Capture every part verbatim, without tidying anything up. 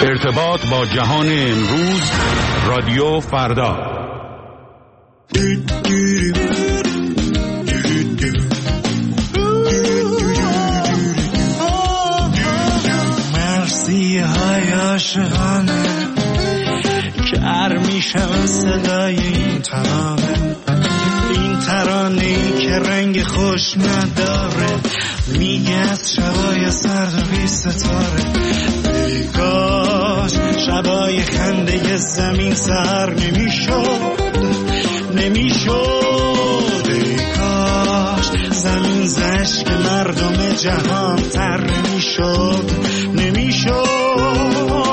ارتباط با جهان امروز، رادیو فردا. مرسی های عاشقانه کر میشم صدای این ترانه، این ترانه‌ای که رنگ خوش نداره، میگه از شبای سرد و بی ستاره. ای کاش شبای خنده زمین سر نمیشد نمیشد ای کاش زمین زشک مردم جهان تر نمیشد نمیشد.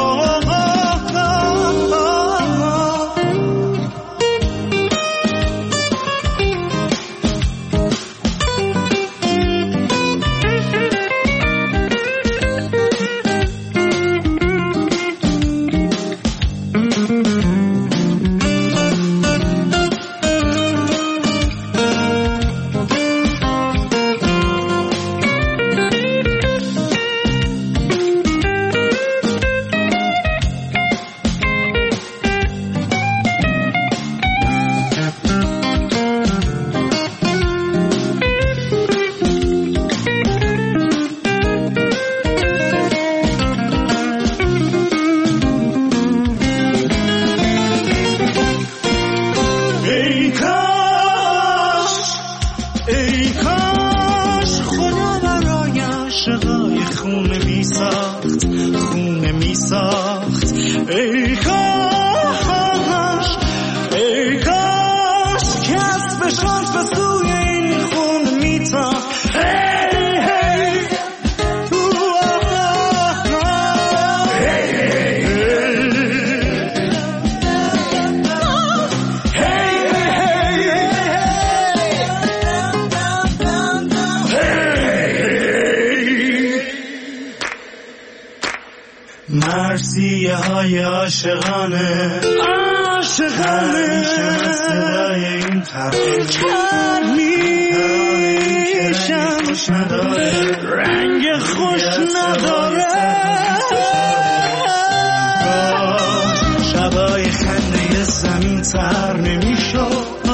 مرسیه های عاشقانه عاشقانه صدای این ترانه کر میشم رنگ خوش نداره. شبای خنده زمین تر نمیشد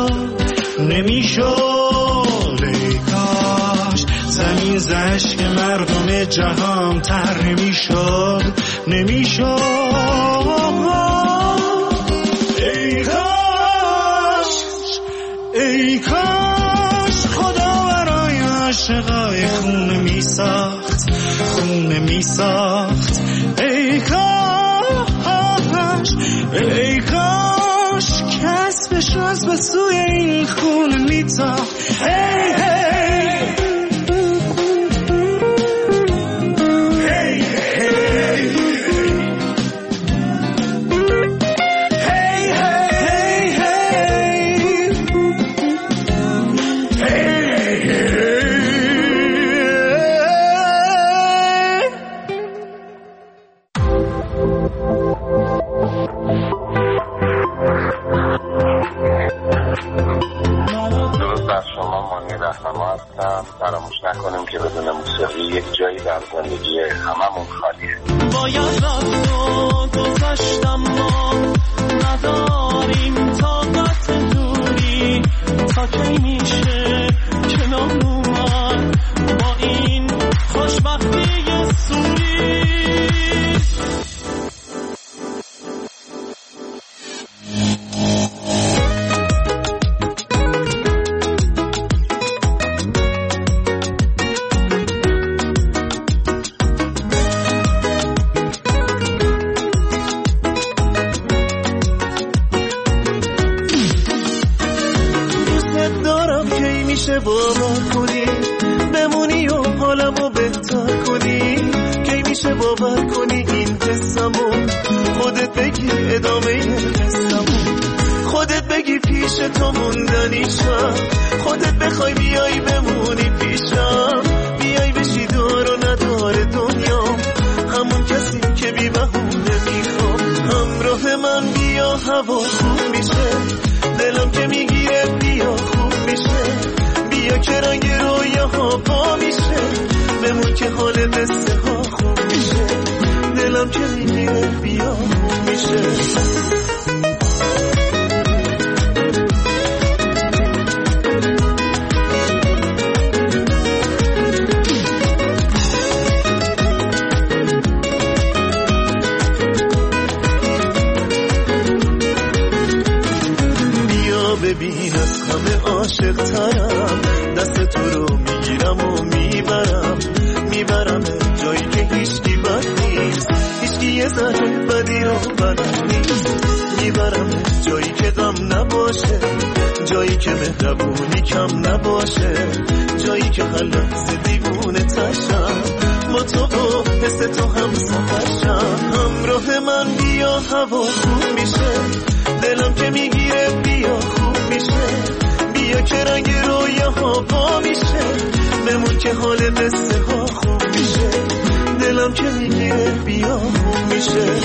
نمیشد ای کاش زمین زشک مردم جهان تر نمیشد نمیشد. ای کاش ای کاش خدا برای عاشقای خونه می ساخت خونه می ساخت. ای کاش ای کاش کسبش از به سوی این خونه می تاخت. ای ای فراموش نکنیم که بدون موسیقی یک جایی در زندگی هممون خالیه. باید رفت و گذشتم ما نداریم طاقت دوری تا کی میشه کنار اومد با این خوشبختی سوری. باور کنی بمونی و حالمو بهتر کنی، کی میشه باور کنی این قصه‌مو خودت بگی ادامه قصه‌مو، خودت بگی پیش تو موندنیشم، خودت بخوای بیای بمونی پیشم، بیای بشی دار و ندار دنیا، همون کسی که بی بهونه میخوام همراه من بیا هوا خوب میشه، دلم که میگیره بیا خوب میشه، بیا که رنگ رویاها پا میشه، بمون که حال قصه ها خوب میشه، دلم دلم که میگیره بیا خوب میشه. ببین از همه عاشق ترم، دست تو رو میگیرم و میبرم میبرم جایی که هیچکی بد نیست، هیچکی یه ذره بدی رو بلد نیست، میبرم جایی که غم نباشه، جایی که مهربونی کم نباشه، جایی که هر لحظه دیوونه تشم با تو و حس تو هم سفرشم. همراه من بیا هوا خوب میشه، دلم که میگیره بیا خوب میشه، بیا که رنگ رویاها با میشه، بمون که حال قصه ها خوب میشه، دلم که میگیره بیا خوب میشه.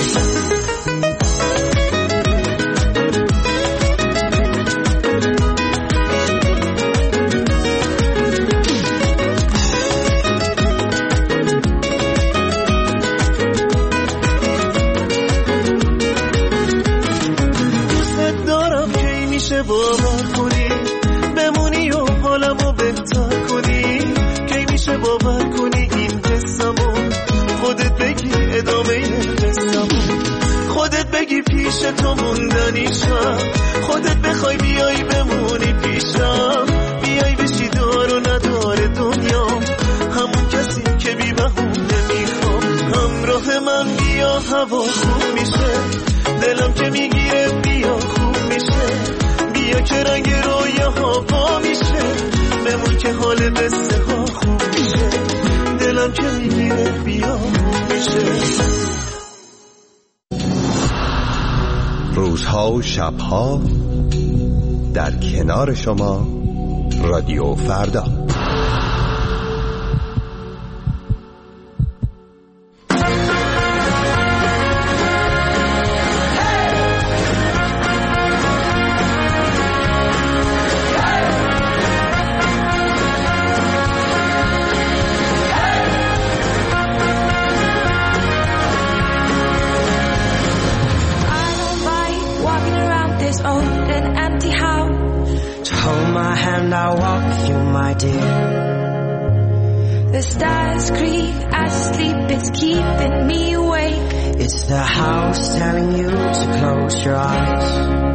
باور کنی بمونی و حالمو بهتر کنی، کی میشه باور کنی این قصه‌مو خودت بگی ادامه قصه‌مو، خودت بگی پیش تو موندنیشم، خودت بخوای بیای بمونی پیشم، بیای بشی دار و ندار دنیا، همون کسی که بی بهونه میخوام. همراه من بیا هوا خوب میشه، دلم که میگیره بیا خوب میشه، بیا که رنگ رویاها با میشه، بمون که حال قصه ها خوب میشه، دلم که میگیره بیا خوب میشه. روزها و شبها در کنار شما رادیو فردا. The stars creep, I sleep, it's keeping me awake. It's the house telling you to close your eyes.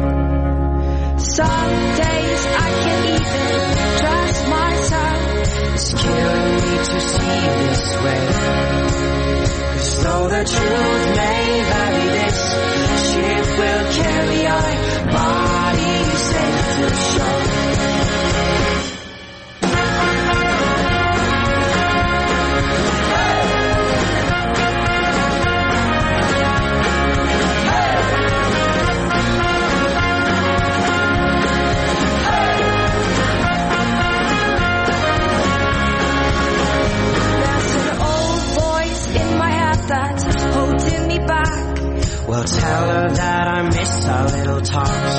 Some days I can't even trust myself. It's killing me to see this way. 'Cause though the truth may vary, this ship will carry our bodies safe to shore. Well, tell her that I miss our little talks.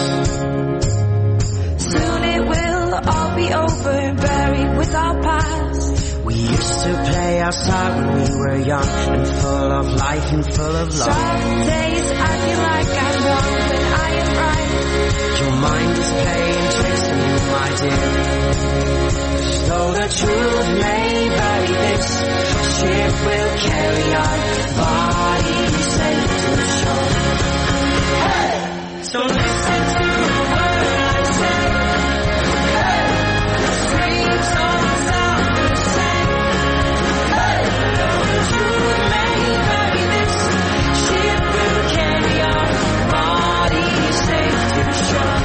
Soon it will all be over, buried with our past. We used to play outside when we were young and full of life and full of love. Some days I feel like I'm wrong when I am right. Your mind is playing tricks on you, my dear. Though the truth may vary, this ship will carry our bodies safe to shore. Hey! So listen to the word I say. Hey! Screams don't sound the same. Hey! Though the truth may vary, this ship will carry our bodies safe to shore.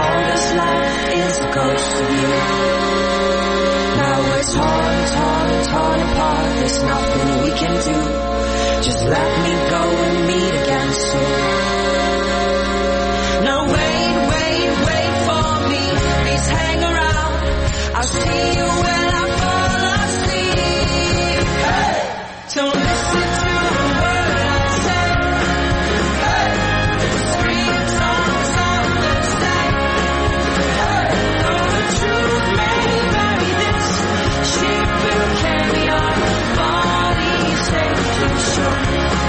Ghost of you. Now it's torn, torn, torn apart, there's nothing we can do. Just let me go and meet again soon. Now wait, wait, wait for me, please hang around. I'll see you when I fall asleep. Hey! Don't listen to a word I say. Hey! Scream songs of the same. Hey! Though the truth may vary, this ship will carry our bodies safe to shore.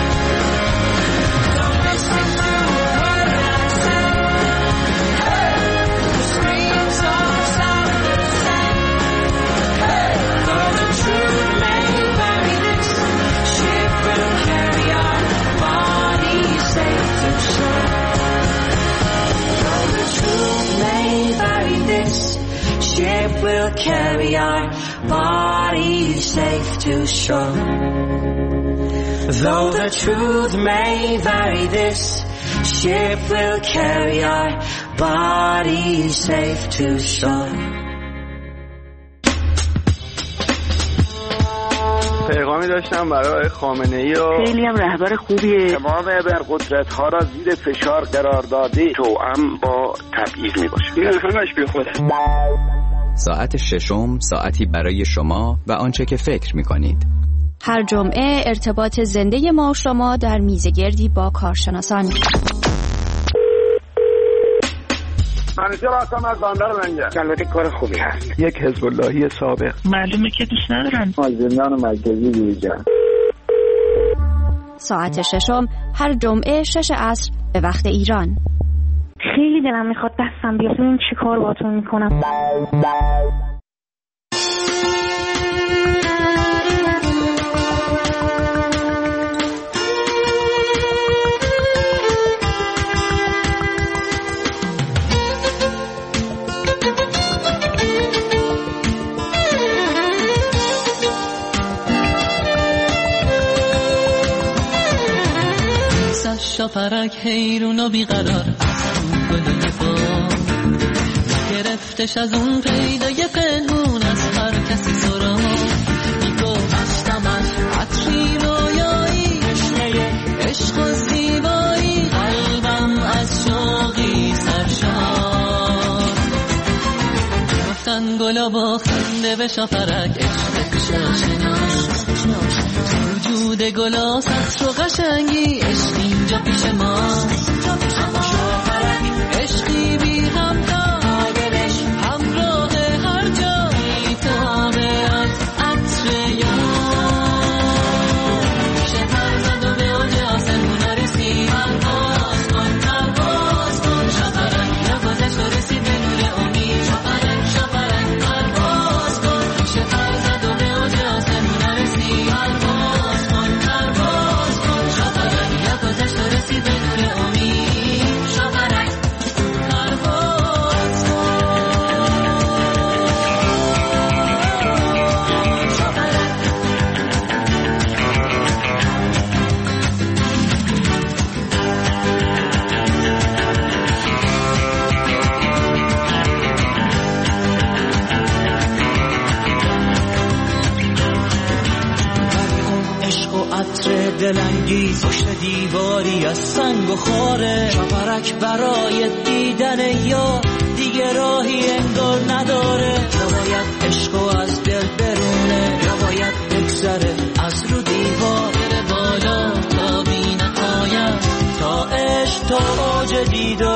Don't listen to a word I say. Hey! Scream songs of the same. Hey! Though the truth may vary, this ship will carry our bodies safe to shore. Though the truth may vary, this ship will carry our bodies safe to shore. Though the truth may vary, this ship will carry our bodies safe to shore. پیغامی داشتم برای خامنه‌ای و خیلی هم رهبر خوبیه. تمام ابرقدرت‌ها را زیر فشار قرار داده توأم با تبعیض میباشه. این همش بی خوده. ساعت ششم، ساعتی برای شما و آنچه که فکر می‌کنید. هر جمعه ارتباط زنده ما و شما در میزگردی با کارشناسان. منیژه راستم از باندر منجه. البته کار خوبی هست. یک حزب اللهی سابق. معلومه که دوست ندارن. از زندان مرکزی بیرون. ساعت ششم هر جمعه شش عصر به وقت ایران. خیلی دلم میخواد دستم بیاد ببین چی کار باهاتون میکنم. شاپرک حیرون و بیقرار از اون گلوی با گرفتش از اون پیدای پنهون از هر کسی سرا میگفتم از عطری رویایی عشق و زیبایی قلبم از شوقی سرشار گفتن گلا با خنده به شاپرک عشق شاشناش وجود گلا سطر و قشنگی عشق اینجا پیش ماست شاپرک عشقی بی همتا همراه هر جایی تابه از عطر یار شتر زد و به اوج آسمون رسید پرواز کن پرواز کن شاپرک نگذشت و رسید به نور امید شاپرک شاپرک پرواز کن شتر زد و به اوج آسمون رسید پرواز کن پرواز کن شاپرک نگذشت و رسید به نور امید شاپرک پرواز کن شاپرک عشق و عطر دلانگیز پشت دیواری از سنگ و خاره شاپرک برای دیدن یا دیگه راهی انگار نداره یا باید عشق و از دل برونه یا باید بگذره از رو دیوار بره بالا تا بی نهایت تا عشق تا اوج دیدار